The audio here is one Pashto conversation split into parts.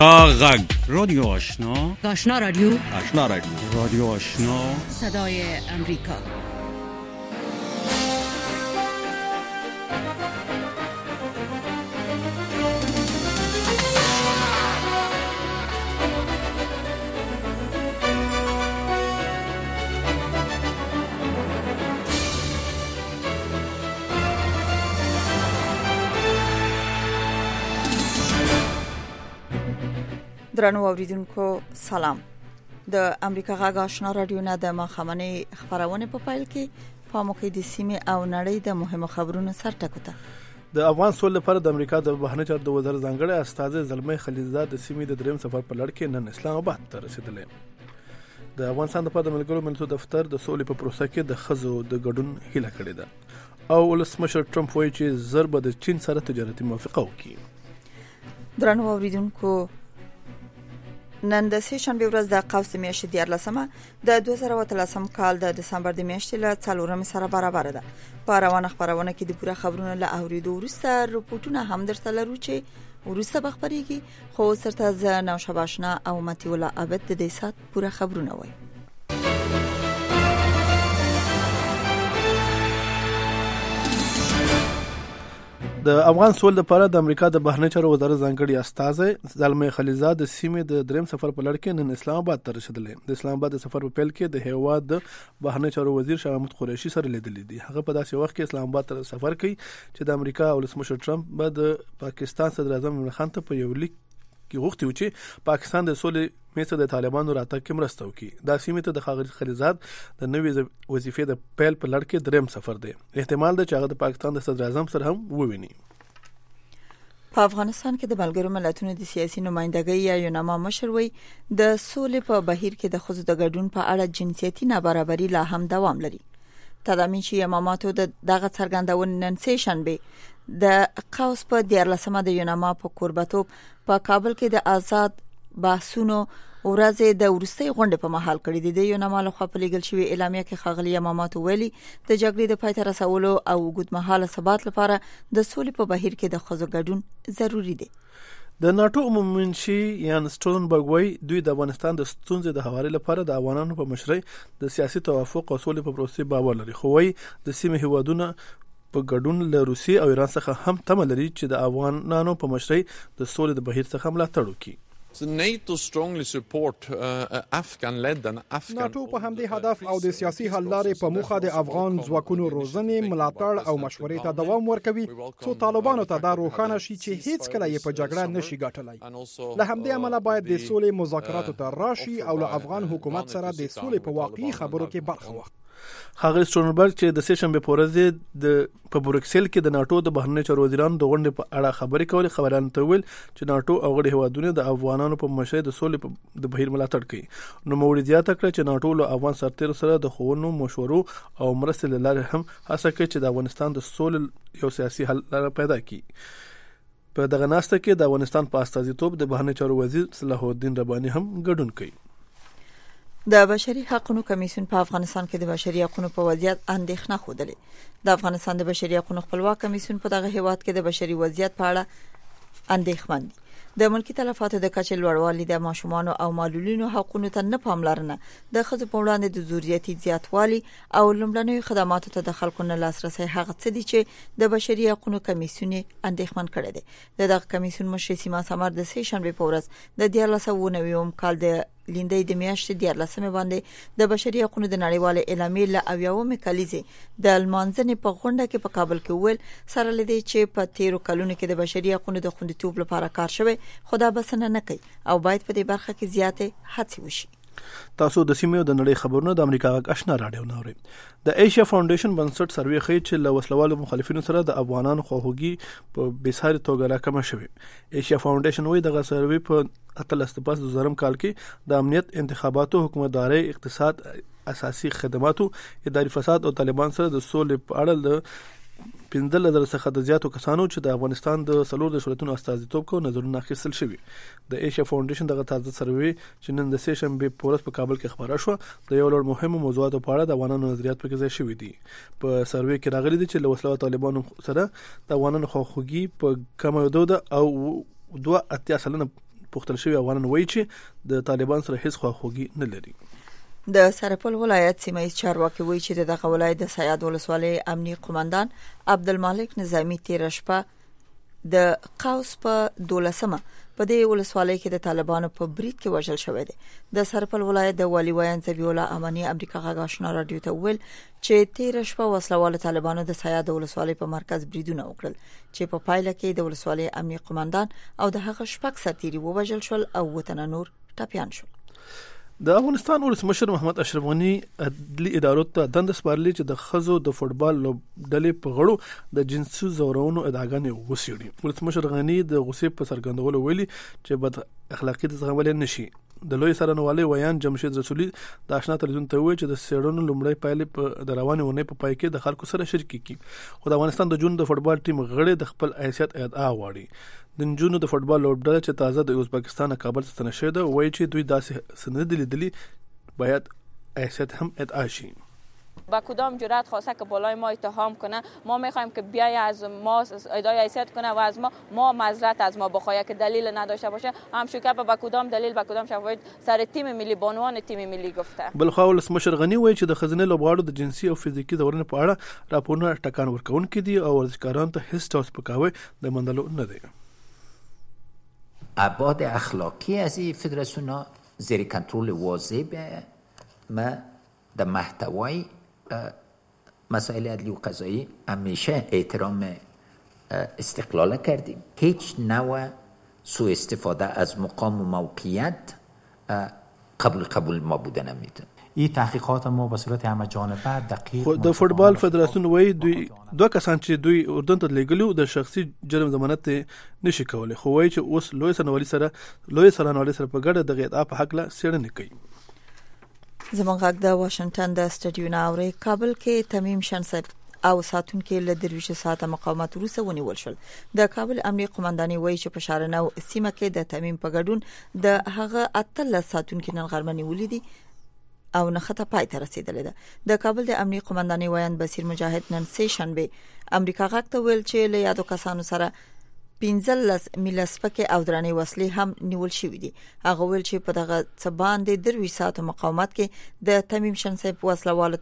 غگ رادیو آشنا، آشنا رادیو، آشنا رادیو، رادیو آشنا، صدای امریکا. درنو اوریدونکو سلام. د امریکا غږ آشنا رادیو نه د مخامنې خبرونه په پایل کې په موخه د سیمې او نړۍ د مهمو خبرونو سر ټکوته. د افغان سول لپاره د امریکا د بهرنی چارو د وزارت ځانګړی استاذ زلمي خلیلزاد د سیمې د دریم سفر په لړ کې نن اسلام آباد ته رسیدلې. د افغانستان لپاره د ملګرو ملتونو دفتر د سولې په پروسه کې د خزو د ګډون هیله کړې ده او ولسمشر ټرمپ وایي چې ضرب د چین سره تجارتي موافقه وکړي. درنو اوریدونکو نن د سه شنبه ورځ د قوس میاشتې 14مه د 2013 کال د دسمبر د میاشتې له 4 سره برابر ده. په روانه خبرونه کې د پوره خبرونو له اوریدو وروسته رپورټونه هم درته لرو چې وروسته بخبريږي، خو سرته ز نو شباشنا او متي ولا عبد د دې سات پوره خبرونه وای. د افغان سول لپاره د امریکا د بهرنی چارو وزارت ځانګړي استاذ زلمي خلیلزاد د سیمې د دریم سفر په لړ کې نن اسلام آباد ته رسیدلې. د اسلام آباد د سفر په پیل کې د هیواد د بهرنی چارو وزیر شاه محمود قریشي سره لیدلې دي. هغه په داسې وخت کې اسلام آباد ته سفر کوي چې د امریکا او ولسمشر ټرمپ به د پاکستان صدر اعظم عمران خان ته په یو لیک کې غوښتي و چې پاکستان د سولې میسه د طالبانو راتګ کې مرسته وکړي. دا سیمې ته د خلیلزاد د نوې وظیفې د پیل په لړ کې دریم سفر دی. احتمال ده چې هغه د پاکستان د صدر اعظم سره هم وویني. په افغانستان کې د ملګرو ملتونو د سیاسي نمائندګۍ یا یوناما مشر وی د سولې په بهیر کې د خزو د ګډون په اړه جنسيتي نابرابري لا هم دوام لري. تدامین چې اماماتو د دغه څرګندونې نن سه شنبه د قوس په 14مه د یوناما په کوربتوب په کابل کې د آزاد بحثونو ورځې د ورستۍ غونډې په محل کړې دي. د یوناما له خوا په لیږل شوی اعلامیه کې ښاغلي اماماتو ویلي د جګړې د پای ته رسولو او اوږدمهاله ثبات لپاره د سولې په بهیر کې د ښځو ګډون ضروری دی. د ناتو عمومي منشي یان سټولنبرګ وایي دوی د افغانستان د ستونزې د حوالې لپاره د افغانانو په مشرۍ د سیاسي توافق او سولې په پروسې باور لري، خو وایي د سیمې هیوادونو په ګډون له روسیې او ایران څخه هم تمه لري چې د افغانانو په مشرۍ د سولې د بهیر څخه ملاتړ وکړي. So NATO strongly support Afghan-led and Afghan. ناتو په همدې هدف او د سیاسي حل لارې په موخه د افغان ځواکونو روزنې، ملاتړ او مشورې ته دوام ورکوي څو طالبانو ته دا روښانه شي چې هیڅ کله یې په جګړه نشي ګټلای. له همدې امله باید د سولې مذاکراتو ته راشي او له افغان حکومت سره د سولې په واقعي خبرو کې برخه واخلي. هغه سټولنبرګ چې د سه شنبه په ورځ د په بروکسل کې د ناتو د بهرنی چارو وزیرانو د غونډې په اړه خبرې کولې، خبرانه ته ویل چې ناتو او غړي هیوادونه د افغانانو په مشرۍ د سولې د بهیر ملاتړ کوي. نو موري زیاته کړ چې ناتو له افغان سرتیرو سره د خوونو مشورو او مرستې لپاره هم هڅه کوي چې د افغانستان د سولې یو سیاسي حل لاره پیدا کړي. په دغه ناسته کې د افغانستان په استازیتوب د بهرنی چارو وزیر صلاح الدین رباني هم ګډون کوي. د بشري حقوقو کمیسیون په افغانستان کې د بشري حقوقو په وضعیت اندېښنه خوده. د افغانستان د بشري حقوقو خپلواک کمیسیون په دغه هیواد کې د بشري وضعیت په اړه اندېښمن دي. د ملکی تلفاتو د کچې لوړوالي، د ماشومان او معلولینو حقوقو ته نه پاملرنه، د ښځو په وړاندې د ذریاتي زیاتوالي او لومړنیو خدماتو ته د خلکو نه لاسرسي هغه څه دي چې د بشري حقوقو کمیسیون اندېښمن کړي دي. دغه کمیسیون مشر سیما سمر د سه شنبه په ورځ د 1990 کال د لیندې د میاشتې 14مه باندې د بشري حقوقو د نړیوال اعلامیې له اویاومه کلیزې د المانځنې په غونډه کې په کابل کې ویل سره لدی چې په 13 کلونو کې د بشري حقوقو د خوندیتوب لپاره کار شوی، خدا بسنه نه کوي او باید په دې برخه کې زیاتې هڅې وشي. تاسو د سیمې او د نړۍ خبرونه د امریکا غږ آشنا رادیو نه اورئ. د ایشیا فاونډیشن بنسټ سروې ښیي چې له وسلوالو مخالفینو سره د افغانانو خواخوږي په بېساري توګه راکمه شوې. ایشیا فاونډیشن وایي دغه سروې په 2013 کال کې د امنیت، انتخاباتو، حکومتدارۍ، اقتصاد، اساسي خدماتو، اداري فساد او طالبان سره د سولې په اړه د 15,000 څخه د زیاتو کسانو چې د افغانستان د څلور د شرطونو استازیتوب کوي نظرونه اخیستل شوي. د ایشیا فاونډیشن دغه تازه سروې چې نن د سه شنبه په ورځ په کابل کې خبره شو د یو لړ مهمو موضوعاتو په اړه د افغانانو نظریات پکې ځای شوي دي. په سروې کې راغلي دي چې له وسلوال طالبانو سره د افغانانو خواخوږي په کمه ده او 2.8% پوښتل شوی افغانان وایي چې د طالبان سره هیڅ خواخوږي نه لري. د سرپل ولایت سیمایي چارواکي وایي چې دغه ولایت د سیاد ولسوالۍ امنیه قومندان عبدالمالک نظامی تیر شپه د قوس په 12مه په دې ولسوالۍ کې د طالبانو په برید کې وژل شوی دی. د سرپل ولایت د والی ویان ذبیح الله امانی امریکا غږ آشنا رادیو ته ویل چې تیر شپه وسلوال طالبانو د سیاد ولسوالۍ په مرکز بریدونه وکړل چې په پایله کې د ولسوالۍ امنیه قومندان او د هغه شپږ سرتیري ووژل شول او وطن نور ټپيان شول. د افغانستان ولسمشر محمد اشرف غنی عدلي ادارو ته دند سپارلې چې د خزو د فوټبال لوبډلې په غړو د جنسي زورونو ادعاګانې وسیړي. ولسمشر غنی د غصې په څرګندولو ویلي چې بد اخلاقی د زغمل نشي. د لوی سرنوالي ویان جمشید رسولي د آشنا تلویزیون ته ویل چې د سیړونو لومړی پایلې په د روانې ونې په پای کې د خلکو سره شریک کیږي. خو د افغانستان د جون د فوټبال ټیم غړي د خپل حیثیت ادعا غواړي. د نجونو د فوټبال لوبډله چې تازه د ازبکستان کابل څخه تنشئ ده وایي چې دوی داسې سند لیدلي باید حیثیت هم ادعا شي. با کدام جرأت خواسته که بالای ما اتهام کنه، ما میخوایم که بیای از ما ادعای حیثیت کنه و از ما معذرت از ما بخواد که دلیل نداشته باشه. هم شوکه با کدام دلیل با کدام شواهد سر تیم ملی بانوان تیم ملی گفته. بلخوا ولسمشر غنی وایي چې د خزینه لوبغاړو د جنسي او فزیکی ځورونې په اړه راپورونه ټکان ورکوونکي دي او ورزشکاران ته هیڅ ډول سپکاوی د منلو نه دی. ابعاد اخلاقی از این فدراسیون ها زیر کنترل واضح به ما در محتوای مسائل عدلی و قضایی همیشه احترام استقلال کردیم. هیچ نوع سوء استفاده از مقام و موقعیت قبول ما بوده نمیتونه. این تحقیقات ما به صورت همه جانبه دقیق د فوټبال فدراسیون وایي دوه کسان چې دوی اردن ته لېږلي د شخصي جرم ضمانت نشي کولی، خو وایي چې اوس لوی سرنوالي سره په ګډه د ادعا په حق له څېړنې کوي. زموږ غږ د واشنگټن د سټډیو نه اوري. کابل کې تمیم شنصب او ساتونکو له 23 ساعته مقاومت وروسته ونیول شول. د کابل امنیه قومنداني وایي چې په شارنو سیمه کې د تمیم په ګډون د هغه 18 ساتونکو نن غرمه نیولې دي او نخته پای ته رسیدلې ده. د کابل د امنیه قومنداني ویان بصیر مجاهد نن سه شنبه امریکا غږ ته ویل چې له یادو کسانو سره 15 میلسپکه او درنې وسلې هم نیول شوې دي. هغه ویل چې په دغه څه باندې 23 ساعته مقاومت کې د تمیم شنصب وسلوال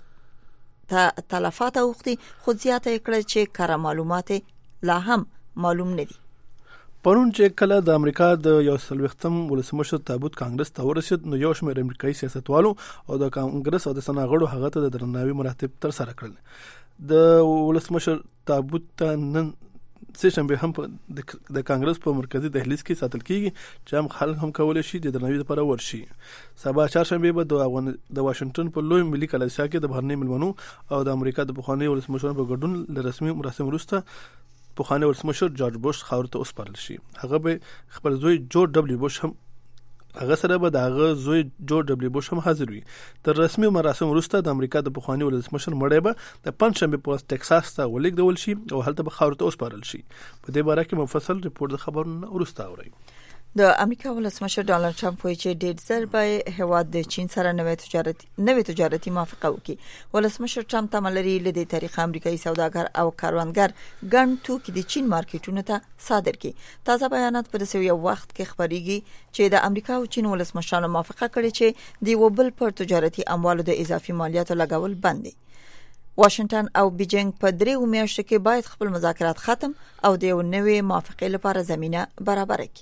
تلفات اوختي خو زیاته کړه چې کار معلومات لا هم معلوم نه دي. پرون چې کله د امریکا د یو سلوختم ولسمشر تابوت کانګرس ته ورسید نو یو شمېر امریکایي سیاستوالو او د کانګرس او د سناغړو هغه ته د درناوي مراتب تر سره کړل. د ولسمشر تابوت ته نن سه شنبه هم د کانګرس په مرکزی دهلیز کې ساتل کیږي چې هم خلک هم کولای شي د درناوي لپاره ورشي. سبا چهارشنبه به د واشنگټن په لوی ملي کلیسا کې د بهرنی ملمنو او د امریکا د پخوانی ولسمشر په ګډون له رسمي مراسم وروسته پخوانی ولسمشر جورج بوش خاور ته وسپارل شي. هغه به خپل زوی جورج دبليو بوش هم هغه سره به دغه زوی جورج دبليو بوش هم حاضر وي. تر رسمي مراسم وروسته د امریکا د پخوانی ولسمشر مړی به د پنځشنبه په ټکساس ته ولیږدول شي او هلته به خاور ته وسپارل شي. په دې باره کې مفصل ریپورت د خبرونو وروسته اوري. د امریکا ولسمشر ډانلډ ټرمپ وایي چې ډېر ځل به هواد د چین سره نوې تجارتي موافقه وکړي. ولسمشر ټرمپ تمه لري له دې طریقه امریکایي سوداګر او کاروانګر ګڼ توکي د چین مارکیټونو ته صادر کړي. تازه بیانات په داسې یو وخت کې خبريږي چې د امریکا او چین ولسمشرانو موافقه کړې چې د یو بل پر تجارتي اموالو د اضافي مالیاتو لګول بند دي. واشنگټن او بیجینګ په 3 میاشتو کې باید خپل مذاکرات ختم او د یو نوې موافقې لپاره زمينه برابر کړي.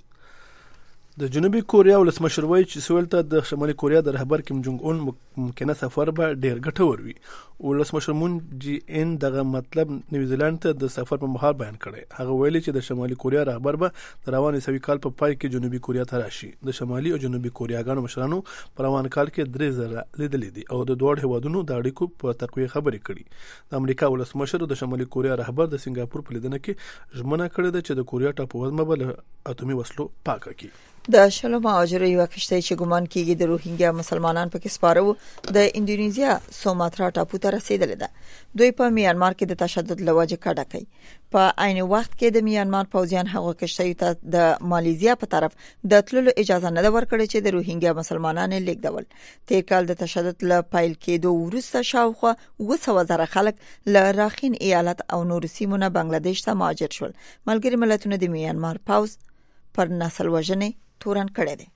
د جنوبي کوریا ولسمشر وایي چې سویل ته د شمالي کوریا د رهبر کیم جونګ اون ممکنه سفر به ډیر ګټور وي. ولسمشر مون جی ان دغه مطلب نیوزیلند ته د سفر په مهال بیان کړی. هغه ویلي چې د شمالي کوریا رهبر به د روان سوي کال په پای کې جنوبي کوریا ته راشي. د شمالي او جنوبي کوریاګانو مشرانو په روان کال کې 3 ځله لیدلې دي او د دوه هیوادونو د اړیکو په تقویه خبرې کړي. د امریکا ولسمشر د شمالي کوریا رهبر د سنگاپور په لیدنه کې ژمنه کړې ده چې د کوریا ټاپووزمه به اتومي وسلو پاکه کړي. د شلو مهاجرو یو کشته چې ګمان کیږي د روهینګیا مسلمانان پکې سپارو د اندونیزیا سوماترا ټاپو ته رسیدل ده. دوی په میانمار کې د تشدد لوجه کډه کوي. په عین وخت کې د میانمار پوځیان هغه کشته ته د مالیزیا په طرف د تللو اجازه نه ورکړي چې د روهینګیا مسلمانانو لیکدول. تیر کال د تشدد ل پایل کېدو وروسته شاوخوا 200,000 خلک له راخین ایالت او نور سیمونه بنگلاديش ته مهاجر شول. ملګری ملتونه د میانمار پوځ پر نسل وژنې تورن کړی دی.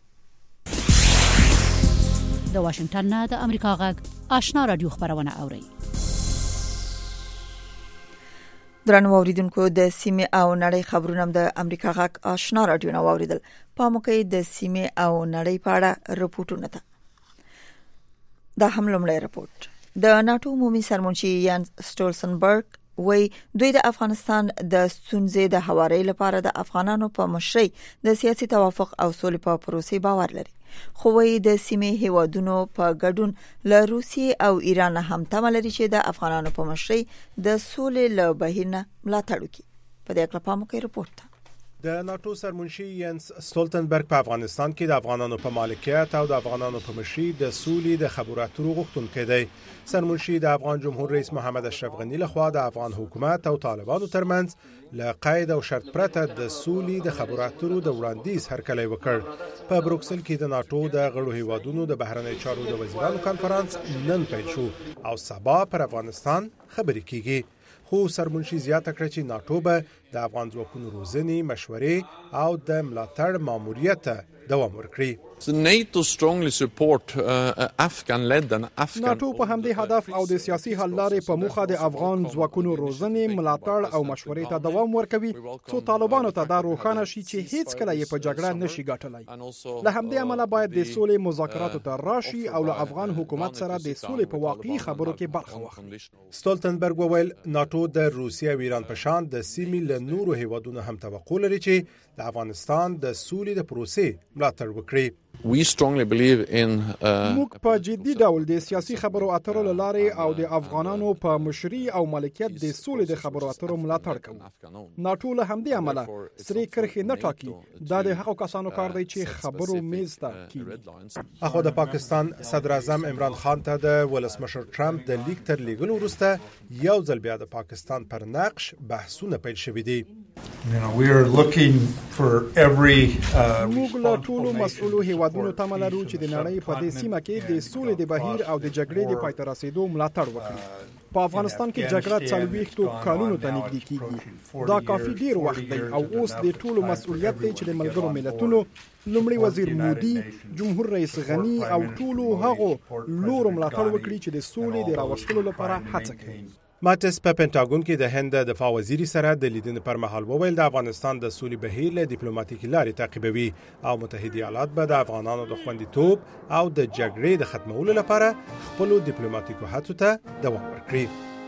د واشنگټن نه د امریکا غږ آشنا رادیو خبرونه اوري. درنو اوریدونکو د سیمه او نړۍ خبرونه د امریکا غږ آشنا رادیو نو اوریدل. پاموکې د سیمه او نړۍ په اړه رپورټونه ده. دا هم لومړی رپورټ. د ناتو عمومي سرمنشي یانس سټولتنبرګ وی دوی د افغانستان د ستونزې د هواري لپاره د افغانانو په مشرۍ د سیاسي توافق او سولې په پروسې باور لري. خو وی د سیمې هیوادونو په ګډون له روسیې او ایران هم تمه لري چې د افغانانو په مشرۍ د سولې له بهیر نه ملاتړ وکړي. په دې اړه پاموکې رپورټ. د ناتو سرمنشي یانس سټولتنبرګ په افغانستان کې د افغانانو په مالکیت او د افغانانو په مشرۍ د سولې د خبرو اترو غوښتونکی دی. سرمنشي د افغان جمهور رئیس محمد اشرف غنی لخوا د افغان حکومت او طالبانو ترمنځ له قید او شرط پرته د سولې د خبرو اترو د وړاندیز هرکلی وکړ. په بروکسل کې د ناتو د غړو هیوادونو د بهرنی چارو د وزیرانو کانفرنس نن پیل شو او سبا پر افغانستان خبرې کیږي. خو سرمنشي زیاته کړه چې ناتو به د افغان ځواکونو روزنې، مشورې او د ملاتړ ماموریت دوام ورکړي. NATO strongly support Afghan-led and Afghan. ناتو په همدې هدف او د سیاسي حل لارې په موخه د افغان ځواکونو روزنې، ملاتړ او مشورې ته دوام ورکوي څو طالبانو ته دا روښانه شي چې هیڅ کله یې په جګړه نشي ګټلای. له همدې عمله باید د سولې مذاکراتو ته راشي او له افغان حکومت سره د سولې په واقعي خبرو کې برخه واخلي. سټولتنبرګ وویل ناتو د روسیې او ایران په شان د سیمې له نورو هیوادونو هم توقع لري چې د افغانستان د سولې د پروسې ملاتړ وکړي. We strongly believe in موږ په جدي ډول د سیاسي خبرو اترو لارې او د افغانانو په مشرۍ او مالکیت د سولې د خبرو اترو ملاتړ کوو. ناتو له همدې عمله سری کرخې نه ټاکي. دا د هغو کسانو کار دی چې خبرو میز ته کیږي. اخو د پاکستان صدر اعظم عمران خان ته د ولسمشر ټرمپ د لیک تر لیږلو وروسته یو ځل بیا د پاکستان پر نقش بحثونه پیل شوي دي. موږ له ټولو مسؤلو هیوادونو تمه لرو چې د نړۍ په دې سیمه کې د سولې د بهیر او د جګړې د پای ته رسیدو ملاتړ وکړي. په افغانستان کې جګړه 40 کالونو ته نږدې کیږي. دا کافي ډیر وخت دی او اوس د ټولو مسؤلیت دی چې د ملګرو ملتونو لومړي وزیر مودي، جمهور رئیس غنی او ټولو هغو لورو ملاتړ وکړي چې د سولې د راوستلو لپاره هڅه کوي. ماتس په پینټاګون کې د هند د دفاع وزیر سره د لیدنې پر مهال وویل د افغانستان د سولې بهیر له ډیپلوماټیکي لارې تعقیبوي او متحده ایالات به د افغانانو د خوندیتوب او د جګړې د ختمولو لپاره خپل ډیپلوماټیکو هڅو ته دوام ورکړي.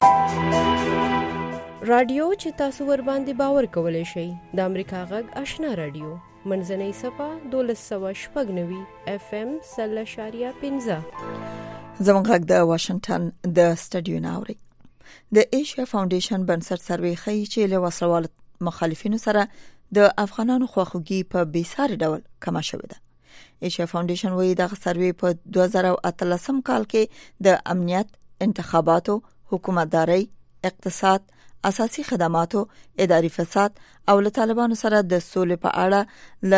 رادیو چې تاسو ور باندې باور کولای شئ د امریکا غږ آشنا رادیو منځنۍ صفه 1290 FM 0.15 زموږ غږ د واشنگټن د سټډیو ناوړي. د ایشیا فاونډیشن بنسټ سروې ښیي چې له وسلوال مخالفینو سره د افغانانو خواخوږي په بیساري ډول کمه شوې ده. ایشیا فاونډیشن وایي دغه سروې په 2013 کال کې د امنیت، انتخاباتو، حکومتداري، اقتصاد، اساسي خدماتو، اداري فساد او له طالبانو سره د سولې په اړه ل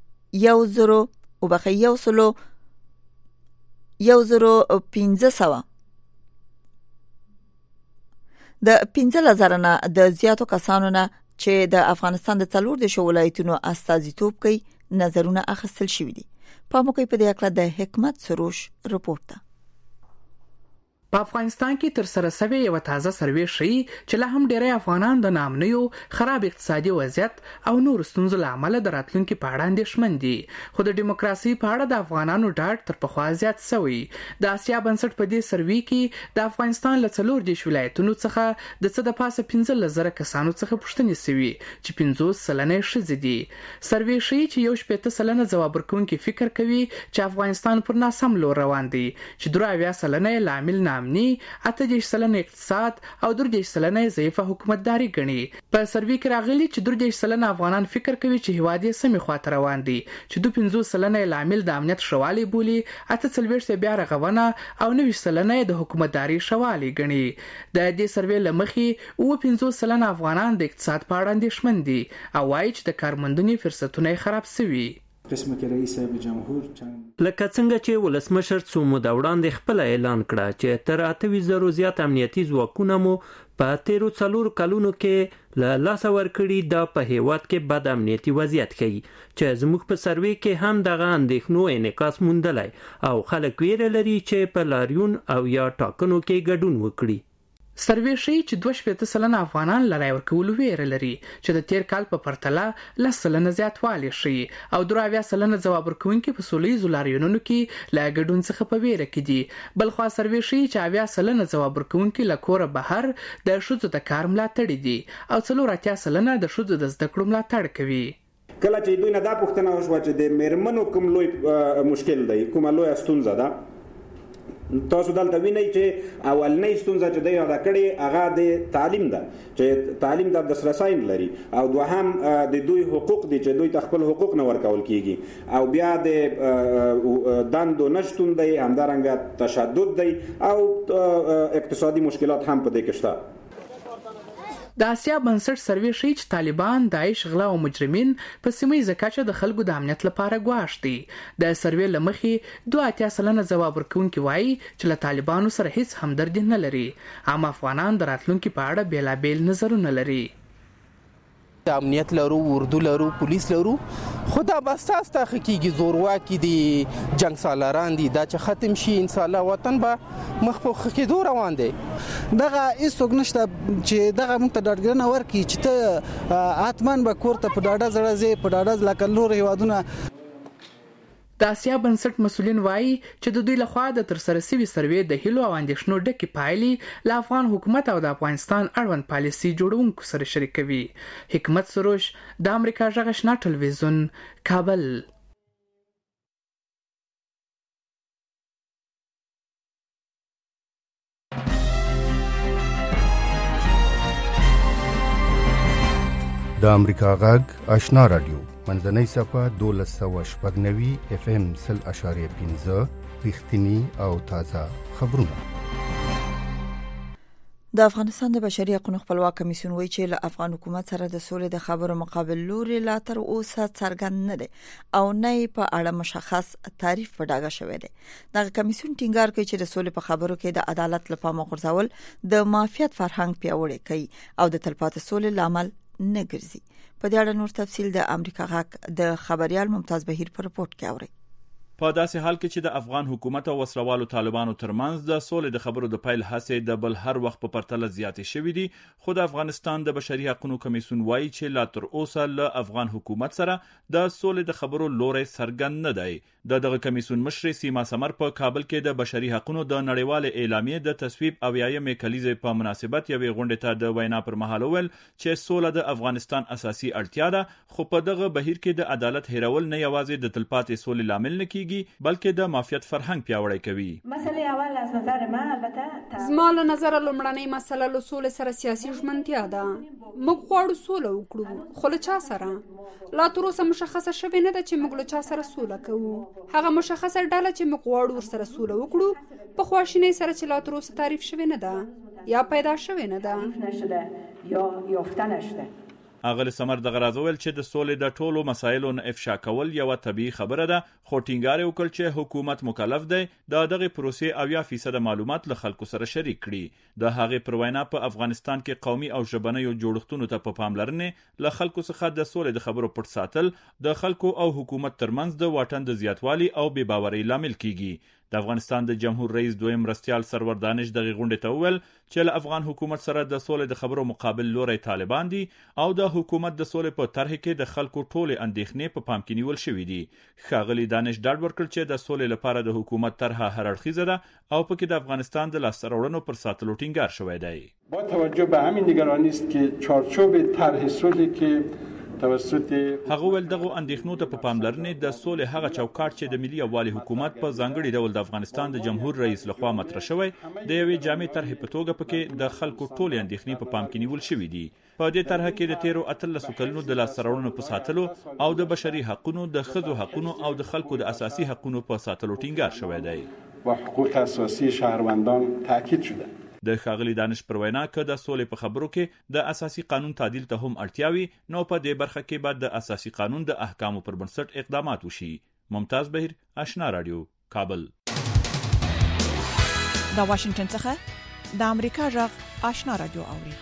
1500 د 15,000 نه د زیاتو کسانو نه چې د افغانستان د 14 ولایتونو استازیتوب کوي نظرونه اخیستل شوي دي. په موقع په دې اړه د حکمت سروش رپورټ ده. په افغانستان کې تر سره شوی یو تازه سروې ښیي چې لا هم ډېری افغانان د نامنیو خراب اقتصادي وضعیت او نور ستونزو له امله د راتلونکي په اړه اندېښمن دي. خو د ډیموکراسي په اړه د افغانانو ډاډ تر پخوا زیات شوی. د اسیا بنسټ په دې سروې کې د افغانستان له 14 ولایتونو څخه د څه د پاسه 15,000 کسانو څخه پوښتنې شوي چې 50% ښځې دي. سروې ښیي چې 70% ځواب ورکوونکي فکر کوي چې افغانستان پر ناسم لور روان دی، چې 83% لامل نامني، 38% اقتصاد او 33% ضعیفه حکومتداري ګڼي. په سروې کې راغلي چې 33% افغانان فکر کوي چې هیواد یې سمې خواته روان دي، چې 50% لامل د امنیت شوالی بولي، 48% بیا رغونه او 90% د حکومتداري شوالی ګڼي. د دې سروې له مخې 50% افغانان د اقتصاد په اړه اندېښمن دي او وایي چې د کارموندنې فرصتونه خراب شوي. قسمه کې رئیس صاحب جمهور لکه څنګه چې ولسمشر څو موده وړاندې خپل اعلان کړه چې تر 28,000 زیات امنیتي ځواکونه مو په تیرو 4 کلونو کې له لاسه ورکړي دا په هیواد کې بد امنیتي وضعیت ښیي چې زموږ په سروې کې هم دغه اندېښنو انعکاس موندلی او خلک ویره لري چې په لاریون او یا ټاکنو کې ګډون وکړي. سروې ښیي چې 2% افغانان له رای ورکولو ویره لري چې د تیر کال په پرتله 10% زیاتوالی ښیي او 83% ځواب ورکوونکي په سولیزو لاریونونو کې له ګډون څخه په ویره کې دي. بلخوا سروې ښیي چې 80% ځواب ورکوونکي له کوره بهر د ښځو د کار ملاتړ دي او 84% د ښځو د زده کړو ملاتړ کوي. کله چې دوی نه دا پوښتنه وشوه چې د میرمنو کوم لوی مشکل دی، کومه لویه ستونزه ده، تاسو دلته وینئ چې اولنۍ ستونزه چې دوی یاده کړې هغه د تعلیم ده، چې تعلیم ته دسترسی نه لري، او دوهم د دوی حقوق دي چې دوی ته خپل حقوق نه ورکول کیږي، او بیا د دندو نشتون دی، همدارنګه تشدد دی او اقتصادي مشکلات هم په دې کې شته. د آسیا بنسټ سروې ښیي چې طالبان، داعش، غلا او مجرمین په سیمه کچه د خلکو د امنیت لپاره ګواښ دي. د سروې له مخې 82% ځواب ورکوونکي وایي چې له طالبانو سره هیڅ همدردي نه لري. عام افغانان د راتلونکي په اړه بیلابیل نظرونه لري. د امنیت لرو، اردو لرو، پولیس لرو، خو دا بساس تا حقیقي زورواکي دي، جنگ سالاران دي، دا چې ختم شي ان شاء الله وطن به مخ په خکېدو روان دی. دغه هیڅوک نشته چې دغه موږ ته ډاډګرنه ورکړي چې ته حتماً به کور ته په ډاډه زړه ځې، په ډاډه لکه نور هیوادونه. د آسیا بنسټ مسؤلین وایي چې د دوی لخوا د ترسره شوي سروې د هیلو او اندېښنو ډکې پایلې له افغان حکومت او د افغانستان اړوند پالیسي جوړونکو سره شریکوي. حکمت سروش، د امریکا غږ آشنا ټلویزیون، کابل. د امریکا غږ آشنا رادیو منځنۍ صفحه 1290 FM 0.5 رښتینی او تازه خبرونه. د افغانستان د بشري حقوقو خپلواک کمیسیون وایي چې له افغان حکومت سره د سولې د خبرو مقابل لوري لا تر اوسه څرګند نه دي او نه په اړه مشخص تعریف په ډاګه شوی دی. دغه کمیسیون ټینګار کوي چې د سولې په خبرو کې د عدالت لپاره غورځول د مافیات فرهنګ پیاوړی کوي او د تلپاتې سولې لامل نه ګرځي. په دې اړه نور تفصیل د امریکا غږ د خبريال ممتاز بهیر په رپورت کې اوري. په داسې حال کې چې د افغان حکومت او وسلوالو طالبانو ترمنځ د سولې د خبرو د پیل هڅې د بل هر وخت په پرتله زیاتې شوې دي، خو د افغانستان د بشري حقوقو کمیسیون وایي چې لا تر اوسه له افغان حکومت سره د سولې د خبرو لوري څرګند نه دی. دغه کمیسیون مشر سیما سمر په کابل کې د بشري حقوقو د نړیوال اعلامیې د تصویب او یایمې کلیزې په مناسبت یوې غونډې ته د وینا پر مهال وویل چې سوله د افغانستان اساسي اړتیا ده، خو په دغه بهیر کې د عدالت هیرول نه یوازې د تلپاتې سولې لامل نه کیږي بلکې د مافیات فرهنګ پیاوړی کوي. مسئله اول از نظر ما البته زما له نظر لومړنۍ مسله له سولې سره سیاسي ژمنتیا ده. موږ غواړو سوله وکړو، خو له چا سره؟ لا تر اوسه مشخصه شوې نه ده چې موږ له چا سره سوله کوو. هغه مشخصه ډله چې موږ غواړو ورسره سوله وکړو په خواشینۍ سره چې لا تر اوسه تعریف شوې نه ده یا پیدا شوې نه ده یا یافته نشده. اغل سمر دغه راځول چې د سولې د ټولو مسایلو نه افشا کول یو طبيعي خبره ده، خو ټینګار وکړ چې حکومت مکلف دی د دغه پروسې 80% معلومات له خلکو سره شریک کړي. د هغه پر وینا په افغانستان کې قومي او ژبنیو جوړښتونو ته په پاملرنه له خلکو څخه د سولې د خبرو پټ ساتل د خلکو او حکومت ترمنځ د واټن د زیاتوالي او بې باورۍ لامل کیږي. د افغانستان د جمهور رئیس دویم مرستیال سرور دانش دغه غونډې ته وویل چې له افغان حکومت سره د سولې د خبرو مقابل لوري طالبان دي او د حکومت د سولې په طرح کې د خلکو ټولې اندېښنې په پام کې نیول شوې دي. ښاغلي دانش ډاډ ورکړ چې د سولې لپاره د حکومت طرحه هر اړخیزه ده او پکې د افغانستان د لاسته راوړنو پر ساتلو ټینګار شوی دی. با توجه به همین نگرانی است که چارچوب طرح صلحی که هغه ول دغه اندېښنو ته په پاملرنه د سولې هغه چوکاټ چې د ملي یووالي حکومت په ځانګړي ډول د افغانستان د جمهور رئیس لخوا مطرح شوی د یوې جامع طرح په توګه پکې د خلکو ټولې اندېښنې په پام کې نیول شوې دي. په دې طرح کې د تیرو 13 کلونو د لاسته راوړنو په ساتلو او د بشري حقوقو، د ښځو حقوقو او د خلکو د اساسي حقوقو په ساتلو ټینګار شوی دی. و حقوق اساسی شهروندان تاکید شده. د ښاغلي دانش پر وینا که د سولې په خبرو کې د اساسي قانون تعدیل ته هم اړتیا وي نو په دې برخه کې به د اساسي قانون د احکامو پر بنسټ اقدامات وشي. ممتاز بهیر، آشنا رادیو، کابل. د واشنگټن څخه د امریکا غږ آشنا رادیو اوري.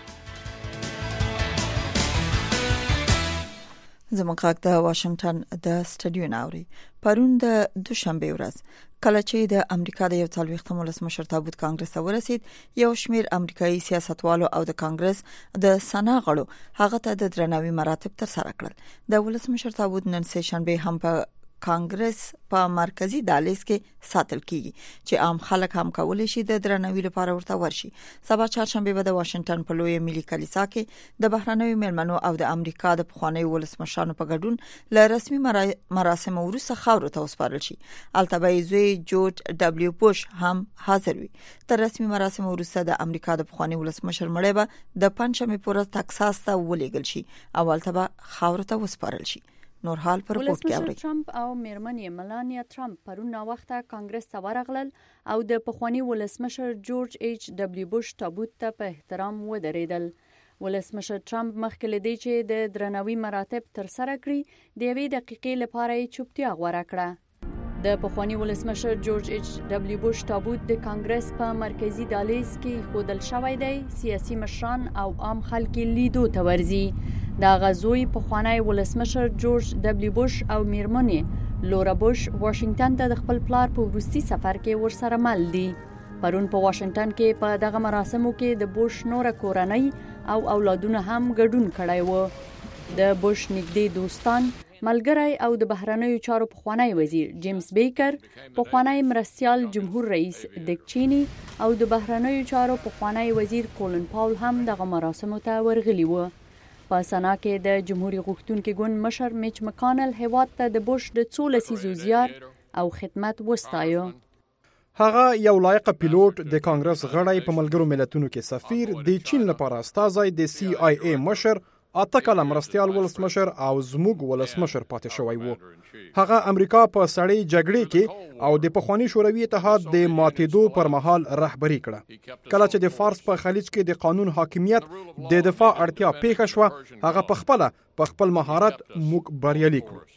زموږ غږ د واشنگټن د سټډیو ناوري. پرون د دوشنبه ورځ کله چې د امریکا د 40 ولسمشر تابوت کانګرس ته ورسید، یو شمېر امریکایي سیاستوالو او د کانګرس د سنا غړو هغه ته د درناوي مراتب تر سره کړل. د ولسمشر تابوت نن سه شنبه هم په کانګرس په مرکزی دهلیز کې ساتل کیږي چې عام خلک هم کولای شي د درناوي لپاره ورته ورشي. سبا چهارشنبه به د واشنگټن په لوی ملي کلیسا کې د بهرنوي میلمنو او د امریکا د پخوانی ولسمشرانو په ګډون له رسمي مراسم وروسته خاورو ته وسپارل شي. البته زوی جورج دبلیو بوش هم حاضر وي. تر رسمي مراسم وروسته د امریکا د پخوانی ولسمشر مړی به د پنځمې پورې تکساس ته ولېږل شي او البته خاورو ته وسپارل شي. نور حال پر پورت کې اوري. ټرمپ او میرمنې ملانیا ټرمپ پرون وخته کانګرس ته ورغلل او د پخوانی ولسمشر جورج ایچ دبلیو بوش تابوت ته په احترام ودرېدل. ولسمشر ټرمپ مخکې لدی چې د درناوي مراتب تر سره کړی د 1 دقیقې لپاره چوپتیا غوړه کړه. د پخوانی ولسمشر جورج ایچ دبلیو بوش تابوت د کانګرس په مرکزی دهلیز کې خودل شوی دی. سیاسي مشران او عام خلک لیدو ته ورځي. دا غزوی پخوانی ولسمشر جورج دبلیو بوش او میرمنې لورا بوش واشنگټن ته د خپل پلار په وروستي سفر کې ورسره مل دي. پرون په واشنگټن کې په دغه مراسمو کې د بوش نور کورنۍ او اولادونه هم ګډون کړی و. د بوش نږدې دوستان، ملګری او د بهرنیو چارو پخوانی وزیر جیمز بیکر، پخوانی مرستیال جمهور رئیس ډیک چینی او د بهرنیو چارو پخوانی وزیر کولن پاول هم دغه مراسمو ته ورغلي و. په سنا کې د جمهوریت غوښتونکي ګوند مشر میچ مکانل هیواد ته د بوش د 2 لسیزو زیار او خدمت وستایو. هغه یو لایق پیلوټ، د کانګرس غړی، په ملګرو ملتونو کې سفیر، د چین لپاره استازی، د سی آی ای مشر، اته کاله مرستیال ولسمشر او زموږ ولسمشر پاتې شوی وو. هغه امریکا په سړې جګړې کې او د پخوانی شوروي اتحاد د ماتېدو پر مهال رهبری کړه. کله چې د فارس په خلیج کې د قانون حاکمیت د دفاع اړتیا پیښه شوه، هغه په خپل مهارت موږ بریالي کړو.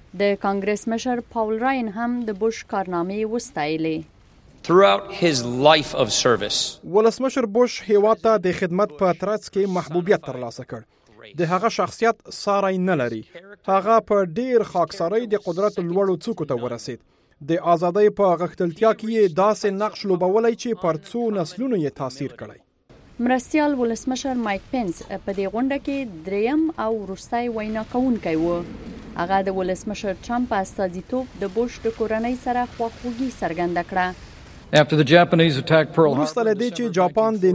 د کانګرس مشر پاول راین هم د بوش کارنامې وستایلې. Throughout his life of service, ولسمشر بوش هیواد ته د خدمت په ترڅ کې محبوبیت ترلاسه کړ. د هغه شخصیت ساری نه لري. هغه په ډیر خاکسارۍ د قدرت لوړو څوکو ته ورسید. د ازادۍ په غښتلتیا کې داسې نقش لوبولای چې پر څو نسلونو یې تاثیر کړی. مرستیال ولسمشر مایک پنس په دې غونډه کې دریم او وروستی وینا کوونکی و. هغه د ولسمشر ټرمپ استازیتوب د بوش د کورنۍ سره خواخوږي څرګنده کړه. After the Japanese attacked Pearl Harbor, وروسته له دې چې جاپان د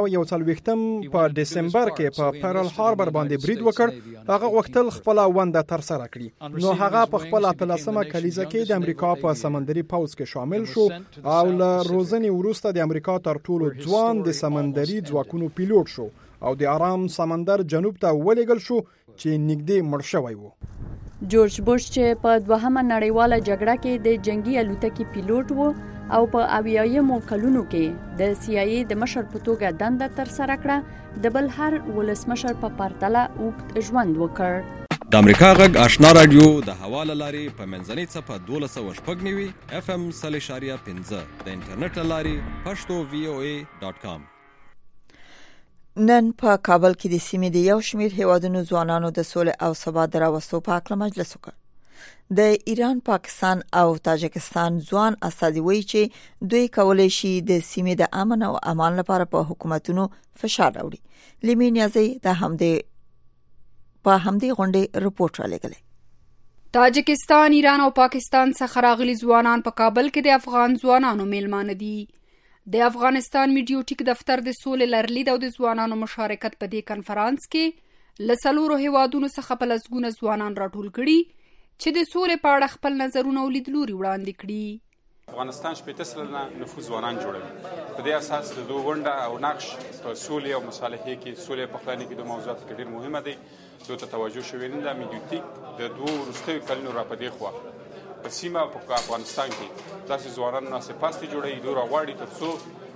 1941 په دسمبر کې په پیرل هاربر باندې برید وکړ، هغه غوښتل خپل ونده تر سره کړي. نو هغه په خپل 13مه کلیزه کې د امریکا په سمندري پوځ کې شامل شو او له روزنې وروسته د امریکا تر ټولو ځوان د سمندري ځواکونو پیلوټ شو او د آرام سمندر جنوب ته ولېږل شو چې نږدې مړ شوی و. جورج بوش چې په دوهمه نړیواله جګړه کې د جنگي الوتکې پیلوټ و او په 80مو کلونو کې د سی آی ای د مشر په توګه دنده تر سره کړه، د بل هر ولسمشر په پرتله اوږد ژوند وکړ. د امریکا غږ آشنا رادیو د حواله لاري په منځنۍ صفه 1290 اف ام 0.5 د انټرنیټ لاري pashto.voa.com. نن په کابل کې د سیمې د یو شمېر هیوادونو ځوانانو د سولې او ثبات راوستو په اړه مجلس وکړ. د ایران، پاکستان او تاجکستان ځوان استازي وایي چې دوی کولای شي د سیمې د امن او امان لپاره په حکومتونو فشار راوړي. لیمي نیازي د همدې غونډې رپورټ را لګلې. تاجکستان، ایران او پاکستان څخه راغلي ځوانان په کابل کې د افغان ځوانانو میلمانه دي. د افغانستان میډیوټیک دفتر د سولې لرلید او د ځوانانو مشارکت په دې کنفرانس کې له 4 هیوادونو څخه په لسګونه ځوانان راټول کړي چې د سولې په اړه خپل نظرونه او لیدلوري وړاندې کړي. افغانستان 80 سلنه نفوذ ځوانان جوړوي. په دې اساس د دوه غونډه او نقش په سولې او مصالحې کې سولې په پخلاني کې د موضوعاتو کې ډېر مهمه دی. دوی ته توجه شوې نه ده. میډیوټیک د دوه وروستیو کلونو را پدې خوا په سیمه په افغانستان کې داسې ځوانان ناسپاستې جوړوي. دوی راغواړي تر څو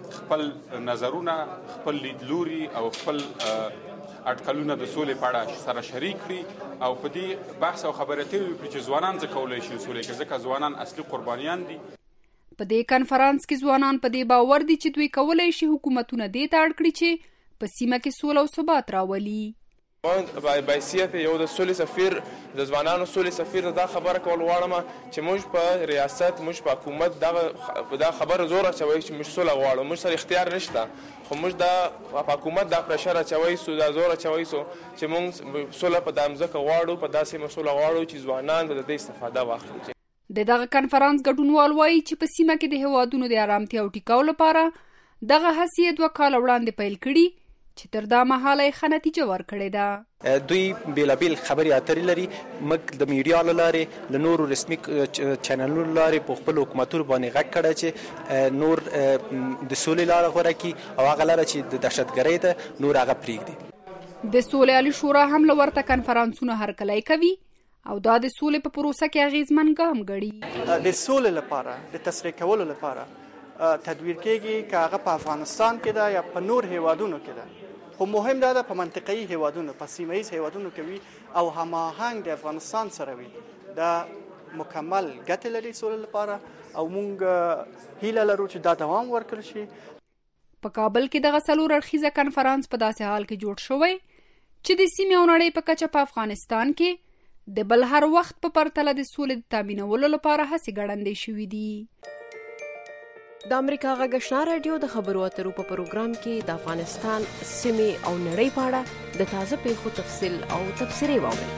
خپل نظرونه، خپل لیدلوري او خپل اټکلونه د سولې په اړه سره شریک کړي او په دې بحث او خبرې اترې وکړي چې ځوانان څه کولی شي سولې کې، ځکه ځوانان اصلي قربانیان دي. په دې کنفرانس کې ځوانان په دې باور دي چې دوی کولی شي حکومتونه دې ته اړ کړي چې په سیمه کې سوله او ثبات راولي. بایسیت یو د سولې سفیر، د ځوانانو سولې سفیر دا خبره کول غواړم چې موږ په ریاست، موږ په حکومت دا خبره زور اچوي چې موږ سوله غواړو. موږ سره اختیار نشته، خو موږ دا په حکومت دا پرشر اچوي سو، دا زور اچوي سو چې موږ سوله په دامځکه غواړو، په داسې مسوله غواړو چې ځوانان به د دې استفاده واخلي. د دغه کنفرانس ګډونوال وایي چې په سیمه کې د هیوادونو د آرامتیا او ټیکاو لپاره دغه هڅې 2 کال وړاندې پیل کړي چې تر دا مهاله یې ښه نتیجه ورکړې ده. دوی بیلابیل خبرې اترې لري، موږ د میډیا له لارې له نورو رسمي چینلونو له لارې په خپل حکومتونو باندې غږ کړی چې نور د سولې لاره غوره کړي او هغه لاره چې د دهشتګرۍ ده نور هغه پرېږدي. د سولې عالي شورا هم له ورته کنفرانسونو هرکلی کوي او دا د سولې په پروسه کې اغیزمن ګام ګڼي. د سولې لپاره د تسریع کولو لپاره تدویر کېږي که هغه په افغانستان کې ده یا په نور هیوادونو کې ده، خو مهم دا ده په منطقه‌ایي هیوادونو، په سیمه ایز هیوادونو کې وي او هماهنګ د افغانستان سره وي. دا مکمل ګټې لري سولې لپاره او موږ هیله لرو چې دا دوام ورکړل شي. په کابل کې دغه 4 اړخیزه کنفرانس په داسې حال کې جوړ شوی چې د سیمې او نړۍ په کچه په افغانستان کې د بل هر وخت په پرتله د سولې د تامینولو لپاره هڅې ګړندې شوې دي. د امریکا غږ آشنا رادیو د خبرو اترو په پروګرام کې د افغانستان سیمې او نړۍ په اړه د تازه پیښو تفصیل او تبصرې واورئ.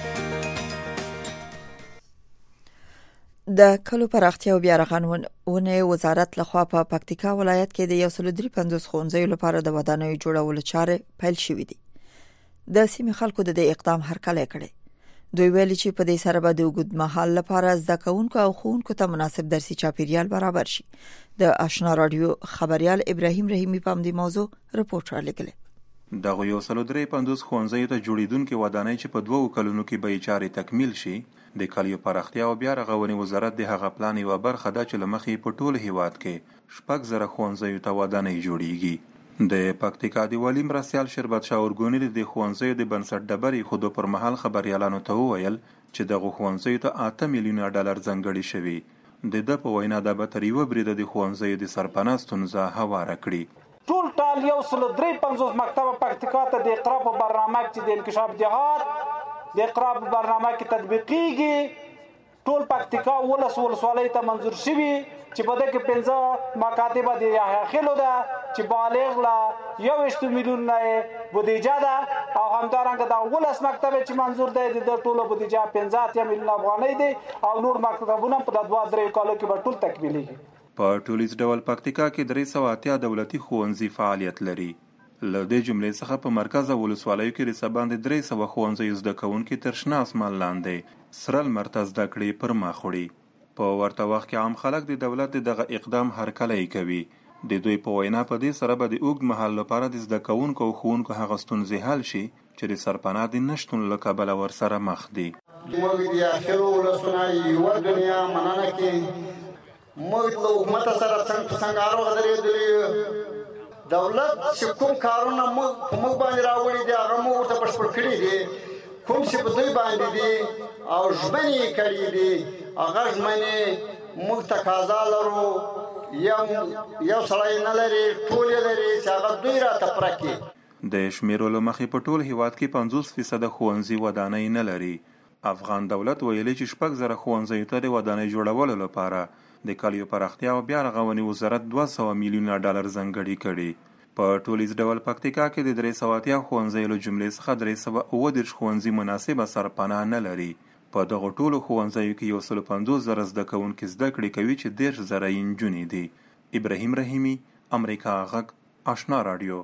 د کلو پراختیا او بیا رغونې وزارت لخوا په پکتیکا ولایت کې د 153 ښوونځیو لپاره د ودانیو جوړولو چارې پیل شوې دي. د سیمې خلکو د اقدام هرکلی کړی. دوی ویلي چې په دې سره به د اوږد مهال لپاره زده کوونکو او ښوونکو ته مناسب درسي چاپیریال برابر شي. د آشنا رادیو خبريال ابراهیم رحیمی په دې موضوع رپورټ رالیږلی. دغه 153 ښوونځیو ته جوړیدونکو ودانۍ چې په 2 کلونو کې به چارې تکمیل شي، د کلیو پراختیا او بیا رغونې وزارت د هغه پلان یو برخه ده چې لمخې په ټول هیواد کې 6,000 ښوونځیو ته ودانۍ جوړیږي. د پکتیکا دی والی مرستیال شربت شاورګونی د ښوونځیو د بنسټ ډبرې خودو پر مهال خبريالانو ته وویل چې دغه ښوونځیو ته 8 میلیونه ډالر ځانګړي شوي. د په وینا د بطریو بریده د ښوونځیو د سرپناه ستونزه هواره کړي. ټول ټال 153 مکتب پکتیکا ته د اقرا په برنامه کې د انکشاف جهاد د اقرا په برنامه کې تطبیقیږي. ټول پکتیکا ولسوالۍ ته منظور شوي چې په دغه 15 مکاتب د داخلو ده چې بالغ لا 1 میلیون بودیجه ده او همدارنګه د ولس مکتب چې منظور ده د ټولو بودیجه 15 میلیون افغانۍ دي او نور مکتبونه په 2-3 کالو کې به ټول تکمیلېږي. په ټولیز ډول پکتیکا کې 380 دولتي ښوونځي فعالیت لري. له دې جملې څخه په مرکز او ولسوالیو کې رسباندې 300 ښوونځي زده کوونکي تر شنه اسمان لاندې سره المرتز زده کړې پر مخ وړي. په ورته وخت کې عام خلک د دولت دغه اقدام هرکلی کوي. د دوی په وینا په دې سره به د اوږد مهال لپاره د زده کوونکو او ښوونکو هغه ستونزې حل شي چې د سرپناه د نشتون له کبله ورسره مخ دي. موږ د اخرو ولسونه یو دنیا مننه کې موږ له حکومت سره څنګه غدرېدلې دولت چې کوم کارونه موږ باندې راوړي دي هغه موږ ورته بشپړ کړي دي. کوم چې په دوی باندې دي او ژمنې کړي دي هغه ژمنې موږ تقاضا لرو یو سړی نه لري ټول لري چې هغه دوی راته پوره کړي. د شمیرو له مخې په ټول هیواد کې 50% ښوونځي ودانۍ نه لري. افغان دولت ویلي چې 6,000 ښوونځیو ته د ودانۍ جوړولو لپاره د کلیو پراختیا او بیا رغونې وزارت 200 میلیونه ډالر ځانګړي کړي. په ټولیز ډول پکتیکا کې د 380 ښوونځیو له جملې څخه 330 ښوونځي مناسبه سرپناه نه لري. په دغه ټولو ښوونځیو کې 150,000 زده کوونکي زده کړې کوي چې 10,000 یې نجونې دي. ابراهیم رحیمی، امریکا غږ آشنا رادیو.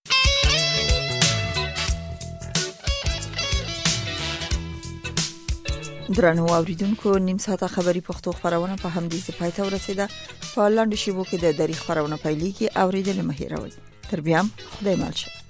درنو اوریدونکو، نیم ساعته خبری پښتو خبرونه په همدې پای ته ورسیده. په لاندې شیبو کې د دری خبرونه پیلېږي، اوریدل مه هېروئ. تر بیا خدای مل شه.